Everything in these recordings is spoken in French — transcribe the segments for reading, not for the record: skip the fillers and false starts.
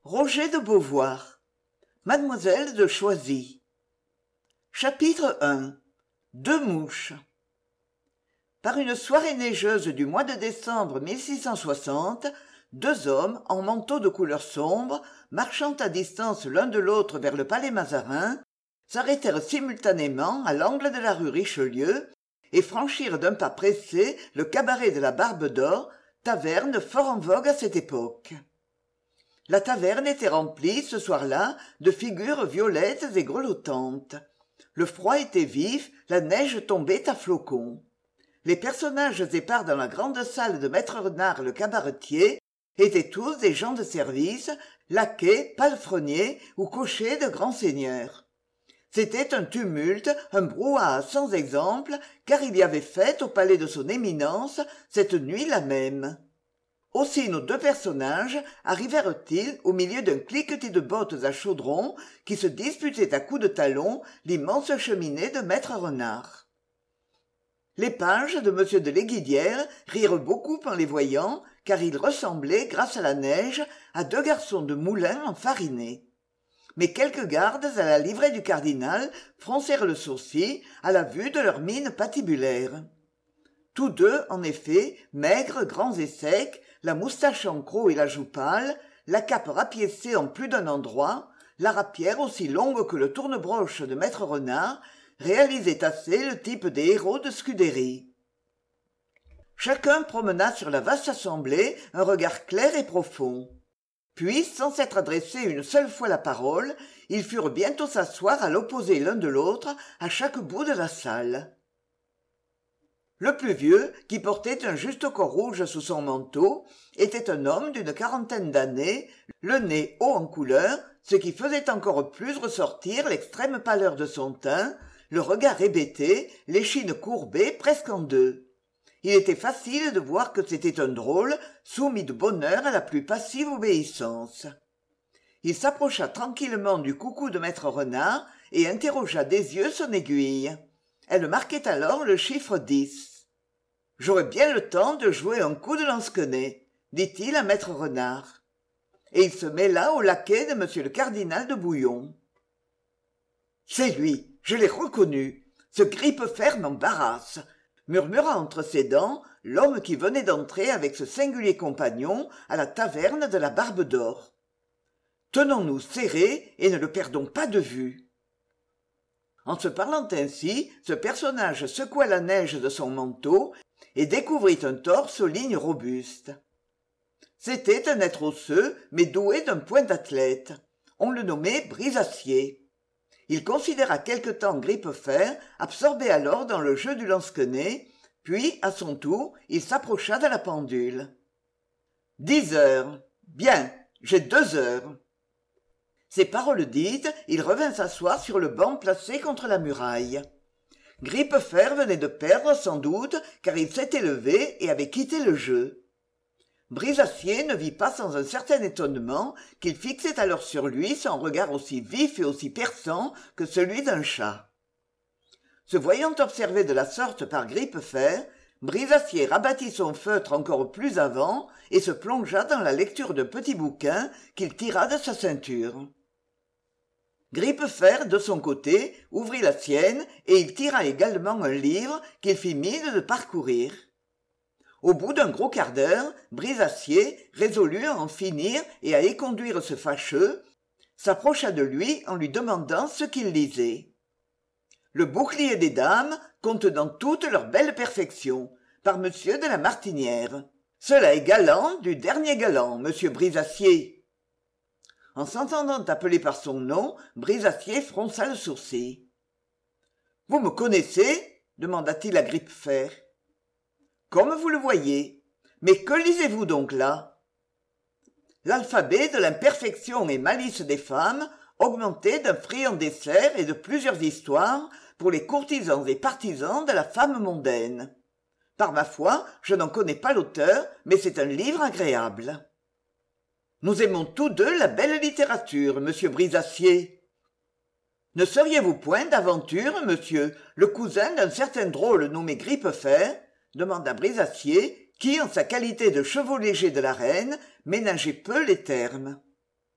Roger de Beauvoir, Mademoiselle de Choisy. Chapitre I. Deux mouches. Par une soirée neigeuse du mois de décembre 1660, deux hommes, en manteaux de couleur sombre, marchant à distance l'un de l'autre vers le palais Mazarin, s'arrêtèrent simultanément à l'angle de la rue Richelieu et franchirent d'un pas pressé le cabaret de la Barbe d'Or, taverne fort en vogue à cette époque. La taverne était remplie, ce soir-là, de figures violettes et grelottantes. Le froid était vif, la neige tombait à flocons. Les personnages épars dans la grande salle de maître Renard le cabaretier étaient tous des gens de service, laquais, palefreniers ou cochers de grands seigneurs. C'était un tumulte, un brouhaha sans exemple, car il y avait fête au palais de son éminence cette nuit-là même. Aussi nos deux personnages arrivèrent-ils au milieu d'un cliquetis de bottes à chaudron qui se disputaient à coups de talon l'immense cheminée de maître Renard. Les pages de m de Lesdiguières rirent beaucoup en les voyant, car ils ressemblaient, grâce à la neige, à deux garçons de moulin enfarinés. Mais quelques gardes à la livrée du cardinal froncèrent le sourcil à la vue de leur mine patibulaire. Tous deux, en effet, maigres, grands et secs, la moustache en croc et la joue pâle, la cape rapiécée en plus d'un endroit, la rapière aussi longue que le tourne-broche de maître Renard, réalisaient assez le type des héros de Scudéry. Chacun promena sur la vaste assemblée un regard clair et profond. Puis, sans s'être adressé une seule fois la parole, ils furent bientôt s'asseoir à l'opposé l'un de l'autre, à chaque bout de la salle. Le plus vieux, qui portait un justaucorps rouge sous son manteau, était un homme d'une quarantaine d'années, le nez haut en couleur, ce qui faisait encore plus ressortir l'extrême pâleur de son teint, le regard hébété, l'échine courbée presque en deux. Il était facile de voir que c'était un drôle, soumis de bonne heure à la plus passive obéissance. Il s'approcha tranquillement du coucou de maître Renard et interrogea des yeux son aiguille. Elle marquait alors le chiffre 10. « J'aurai bien le temps de jouer un coup de lansquenet, dit-il à maître Renard. Et il se mêla au laquais de monsieur le cardinal de Bouillon. C'est lui, je l'ai reconnu. Ce grippe-fer m'embarrasse, murmura entre ses dents l'homme qui venait d'entrer avec ce singulier compagnon à la taverne de la Barbe d'Or. Tenons-nous serrés et ne le perdons pas de vue. En se parlant ainsi, ce personnage secoua la neige de son manteau et découvrit un torse aux lignes robustes. C'était un être osseux, mais doué d'un point d'athlète. On le nommait Brisacier. Il considéra quelque temps Grippe-Fer, absorbé alors dans le jeu du lansquenet, puis, à son tour, il s'approcha de la pendule. 10 heures. Bien, j'ai 2 heures. Ces paroles dites, il revint s'asseoir sur le banc placé contre la muraille. Grippe-Fer venait de perdre, sans doute, car il s'était levé et avait quitté le jeu. Brisacier ne vit pas sans un certain étonnement qu'il fixait alors sur lui son regard aussi vif et aussi perçant que celui d'un chat. Se voyant observé de la sorte par Grippe-Fer, Brisacier rabattit son feutre encore plus avant et se plongea dans la lecture d'un petit bouquin qu'il tira de sa ceinture. Grippe-Fer, de son côté, ouvrit la sienne et il tira également un livre qu'il fit mine de parcourir. Au bout d'un gros quart d'heure, Brisacier, résolu à en finir et à éconduire ce fâcheux, s'approcha de lui en lui demandant ce qu'il lisait. Le bouclier des dames, contenant toute leur belle perfection, par monsieur de la Martinière. Cela est galant du dernier galant, monsieur Brisacier. En s'entendant appeler par son nom, Brisacier fronça le sourcil. « Vous me connaissez » demanda-t-il à Grippe-Fer. « Comme vous le voyez. Mais que lisez-vous donc là ?» L'alphabet de l'imperfection et malice des femmes, augmenté d'un friand dessert et de plusieurs histoires pour les courtisans et partisans de la femme mondaine. Par ma foi, je n'en connais pas l'auteur, mais c'est un livre agréable. Nous aimons tous deux la belle littérature, monsieur Brisacier. Ne seriez-vous point d'aventure, monsieur, le cousin d'un certain drôle nommé Grippe-Fer demanda Brisacier, qui, en sa qualité de chevau léger de la reine, ménageait peu les termes.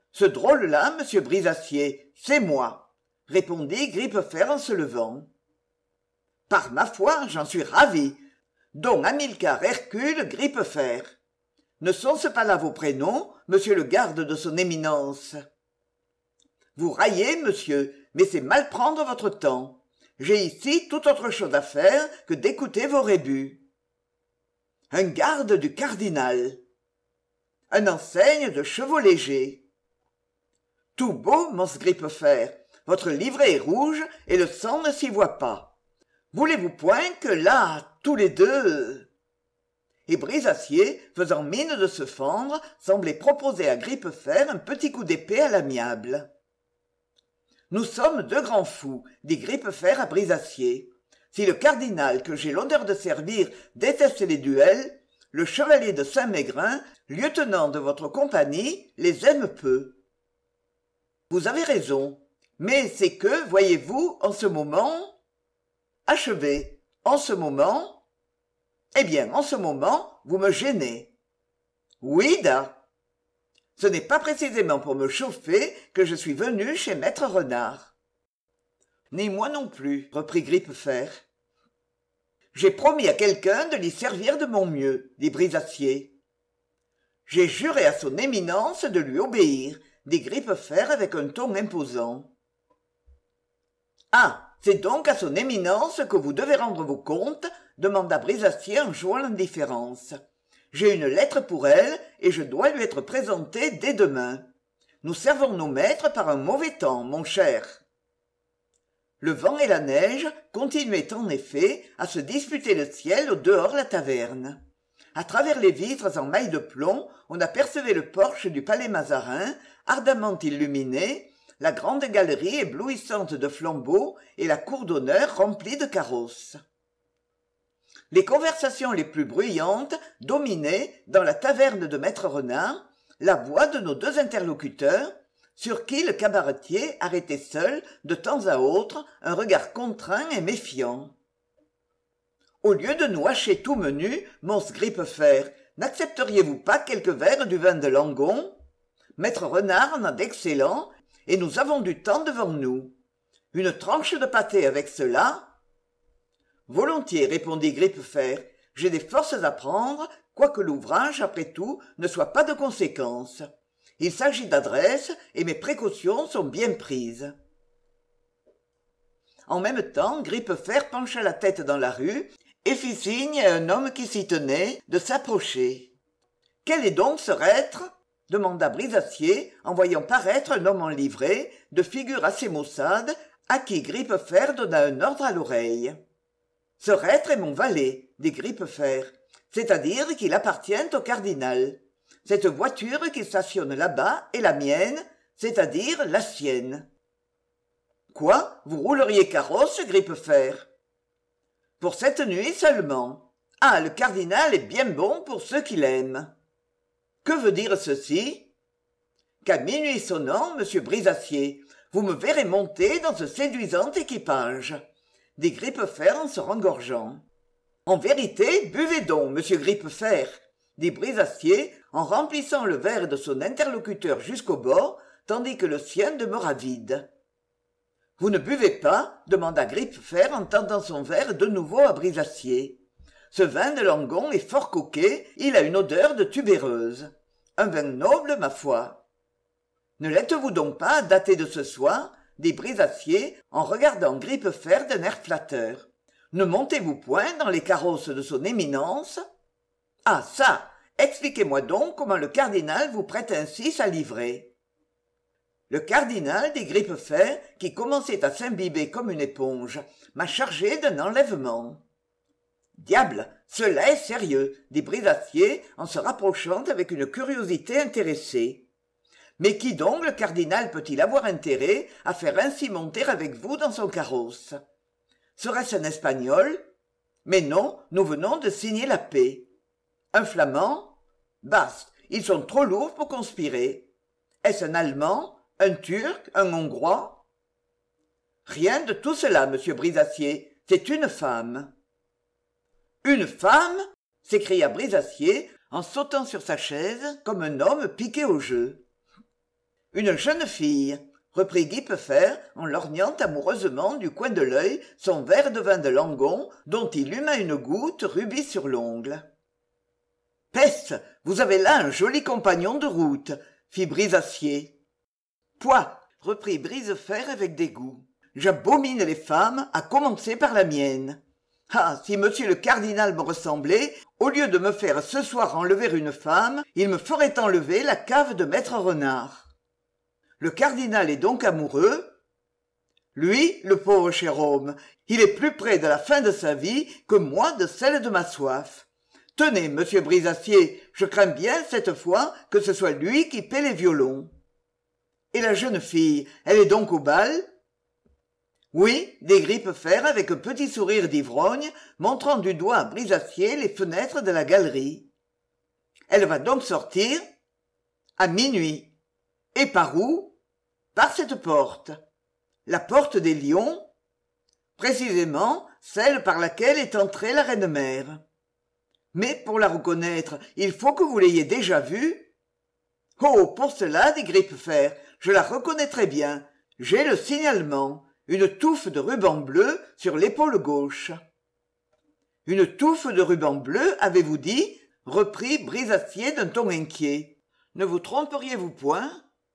Ce drôle-là, monsieur Brisacier, c'est moi, répondit Gripefer en se levant. Par ma foi, j'en suis ravi. Don Hamilcar Hercule Gripefer. Ne sont-ce pas là vos prénoms, monsieur le garde de son éminence? Vous raillez, monsieur, mais c'est mal prendre votre temps. J'ai ici toute autre chose à faire que d'écouter vos rébus. Un garde du cardinal. Un enseigne de chevaux légers. Tout beau, mons Gripefer, votre livret est rouge et le sang ne s'y voit pas. Voulez-vous point que là, tous les deux... Et Brisacier, faisant mine de se fendre, semblait proposer à Gripefer un petit coup d'épée à l'amiable. Nous sommes deux grands fous, dit Gripefer à Brisacier. Si le cardinal que j'ai l'honneur de servir déteste les duels, le chevalier de Saint-Mégrin, lieutenant de votre compagnie, les aime peu. Vous avez raison, mais c'est que, voyez-vous, en ce moment... Achevez. En ce moment... Eh bien, en ce moment, vous me gênez. Oui, da. Ce n'est pas précisément pour me chauffer que je suis venu chez maître Renard. Ni moi non plus, reprit Gripefer. J'ai promis à quelqu'un de l'y servir de mon mieux, dit Brisacier. J'ai juré à son éminence de lui obéir, dit Gripefer avec un ton imposant. Ah, c'est donc à son éminence que vous devez rendre vos comptes, demanda Brisacier en jouant l'indifférence. J'ai une lettre pour elle et je dois lui être présenté dès demain. Nous servons nos maîtres par un mauvais temps, mon cher. Le vent et la neige continuaient en effet à se disputer le ciel au dehors la taverne. À travers les vitres en mailles de plomb, on apercevait le porche du palais Mazarin, ardemment illuminé, la grande galerie éblouissante de flambeaux et la cour d'honneur remplie de carrosses. Les conversations les plus bruyantes dominaient, dans la taverne de maître Renard, la voix de nos deux interlocuteurs, sur qui le cabaretier arrêtait seul, de temps à autre, un regard contraint et méfiant. Au lieu de nous hacher tout menu, mons Gripefer, n'accepteriez-vous pas quelques verres du vin de Langon? Maître Renard en a d'excellent, et nous avons du temps devant nous. Une tranche de pâté avec cela? Volontiers, répondit Gripefer. J'ai des forces à prendre, quoique l'ouvrage, après tout, ne soit pas de conséquence. Il s'agit d'adresse, et mes précautions sont bien prises. En même temps, Gripefer pencha la tête dans la rue et fit signe à un homme qui s'y tenait de s'approcher. « Quel est donc ce reître ?» demanda Brisacier, en voyant paraître un homme en livrée, de figure assez maussade, à qui Gripefer donna un ordre à l'oreille. « Ce reître est mon valet, dit Gripefer, c'est-à-dire qu'il appartient au cardinal. Cette voiture qui stationne là-bas est la mienne, c'est-à-dire la sienne. » « Quoi, vous rouleriez carrosse, Gripefer ?»« Pour cette nuit seulement. Ah, le cardinal est bien bon pour ceux qui l'aiment. » Que veut dire ceci? Qu'à minuit sonnant, monsieur Brisacier, vous me verrez monter dans ce séduisant équipage, dit Gripefer en se rengorgeant. En vérité, buvez donc, monsieur Gripefer, dit Brisacier en remplissant le verre de son interlocuteur jusqu'au bord, tandis que le sien demeura vide. Vous ne buvez pas? Demanda Gripefer en tendant son verre de nouveau à Brisacier. Ce vin de Langon est fort coquet, il a une odeur de tubéreuse. Un vin noble, ma foi. Ne l'êtes-vous donc pas, daté de ce soir? Dit Brisacier en regardant Gripefer d'un air flatteur. Ne montez-vous point dans les carrosses de son éminence? Ah ça! Expliquez-moi donc comment le cardinal vous prête ainsi sa livrée. Le cardinal, dit Gripefer, qui commençait à s'imbiber comme une éponge, m'a chargé d'un enlèvement. Diable, cela est sérieux, dit Brisacier en se rapprochant avec une curiosité intéressée. Mais qui donc le cardinal peut-il avoir intérêt à faire ainsi monter avec vous dans son carrosse? Serait-ce un Espagnol? Mais non, nous venons de signer la paix. Un Flamand? Bast, ils sont trop lourds pour conspirer. Est-ce un Allemand? Un Turc? Un Hongrois? Rien de tout cela, monsieur Brisacier, c'est une femme. Une femme? S'écria Brisacier en sautant sur sa chaise comme un homme piqué au jeu. Une jeune fille, reprit Guipefer en lorgnant amoureusement du coin de l'œil son verre de vin de Langon dont il huma une goutte rubis sur l'ongle. Peste, vous avez là un joli compagnon de route, fit Brisacier. Pouah, reprit Brisefer avec dégoût. J'abomine les femmes, à commencer par la mienne. Ah, si monsieur le cardinal me ressemblait, au lieu de me faire ce soir enlever une femme, il me ferait enlever la cave de maître Renard. Le cardinal est donc amoureux? Lui, le pauvre cher homme, il est plus près de la fin de sa vie que moi de celle de ma soif. Tenez, monsieur Brisacier, je crains bien cette fois que ce soit lui qui paie les violons. Et la jeune fille, elle est donc au bal? Oui, dit Gripefer avec un petit sourire d'ivrogne, montrant du doigt à Brisacier les fenêtres de la galerie. Elle va donc sortir? À minuit. Et par où? Par cette porte. La porte des Lions? Précisément, celle par laquelle est entrée la reine-mère. Mais pour la reconnaître, il faut que vous l'ayez déjà vue. Oh, pour cela, dit Gripefer, je la reconnaîtrai bien. J'ai le signalement. Une touffe de ruban bleu sur l'épaule gauche. Une touffe de ruban bleu, avez-vous dit? Reprit Brisacier d'un ton inquiet. Ne vous tromperiez-vous point?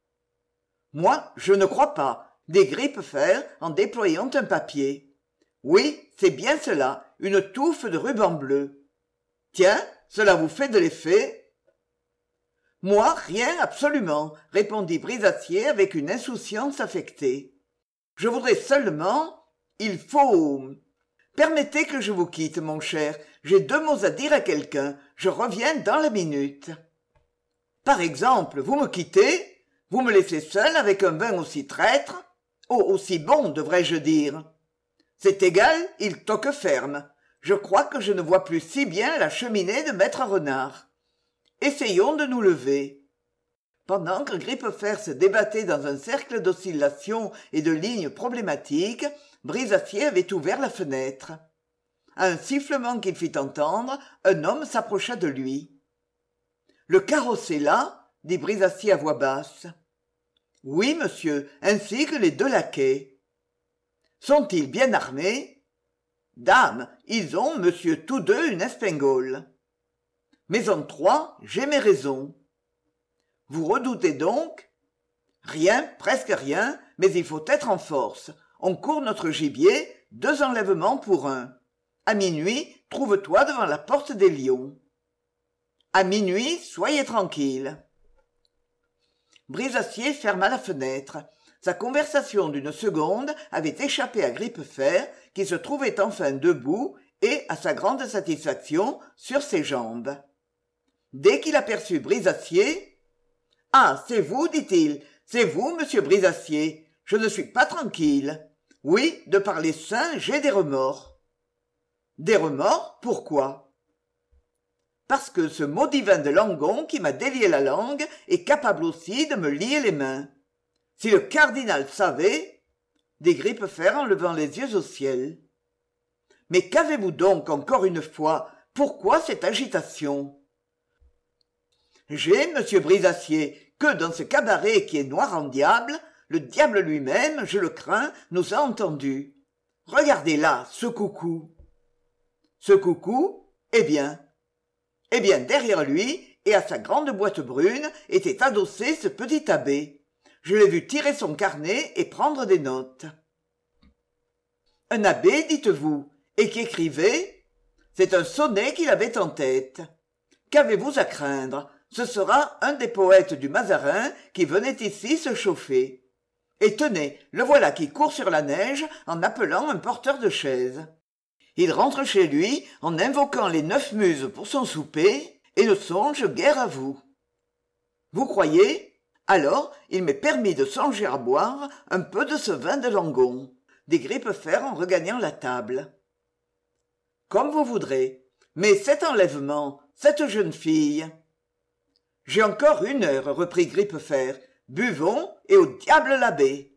Moi, je ne crois pas, dit Gripefer en déployant un papier. Oui, c'est bien cela, une touffe de ruban bleu. Tiens, cela vous fait de l'effet? Moi, rien absolument, répondit Brisacier avec une insouciance affectée. Je voudrais seulement... Il faut... Permettez que je vous quitte, mon cher. J'ai 2 mots à dire à quelqu'un. Je reviens dans la minute. Par exemple, vous me quittez? Vous me laissez seul avec un vin aussi traître? Oh, aussi bon, devrais-je dire. C'est égal, il toque ferme. Je crois que je ne vois plus si bien la cheminée de maître Renard. Essayons de nous lever. Pendant que Gripefer se débattait dans un cercle d'oscillations et de lignes problématiques, Brisacier avait ouvert la fenêtre. À un sifflement qu'il fit entendre, un homme s'approcha de lui. « Le carrosse est là ?» dit Brisacier à voix basse. « Oui, monsieur, ainsi que les 2 laquais. »« Sont-ils bien armés ?»« Dame, ils ont, monsieur, tous 2 une espingole. »« Mais en 3, j'ai mes raisons. » Vous redoutez donc? Rien, presque rien, mais il faut être en force. On court notre gibier, 2 enlèvements pour 1. À minuit, trouve-toi devant la porte des Lions. À minuit, soyez tranquille. Brisacier ferma la fenêtre. Sa conversation d'une seconde avait échappé à Gripefer, qui se trouvait enfin debout et, à sa grande satisfaction, sur ses jambes. Dès qu'il aperçut Brisacier, « Ah, c'est vous, dit-il, c'est vous, monsieur Brisacier. Je ne suis pas tranquille. Oui, de par les saints, j'ai des remords. » « Des remords? Pourquoi ?»« Parce que ce maudit vin de Langon qui m'a délié la langue est capable aussi de me lier les mains. Si le cardinal savait... » dit Gripefer en levant les yeux au ciel. « Mais qu'avez-vous donc, encore une fois? Pourquoi cette agitation ?» J'ai, monsieur Brisacier, que dans ce cabaret qui est noir en diable, le diable lui-même, je le crains, nous a entendus. Regardez là, ce coucou. Ce coucou? Eh bien, derrière lui, et à sa grande boîte brune, était adossé ce petit abbé. Je l'ai vu tirer son carnet et prendre des notes. Un abbé, dites-vous, et qui écrivait? C'est un sonnet qu'il avait en tête. Qu'avez-vous à craindre? Ce sera un des poètes du Mazarin qui venait ici se chauffer. Et tenez, le voilà qui court sur la neige en appelant un porteur de chaise. Il rentre chez lui en invoquant les 9 muses pour son souper et ne songe guère à vous. Vous croyez? Alors, il m'est permis de songer à boire un peu de ce vin de Langon, dit Gripefer en regagnant la table. Comme vous voudrez. Mais cet enlèvement, cette jeune fille... J'ai encore 1 heure, reprit Gripefer. Buvons et au diable l'abbé.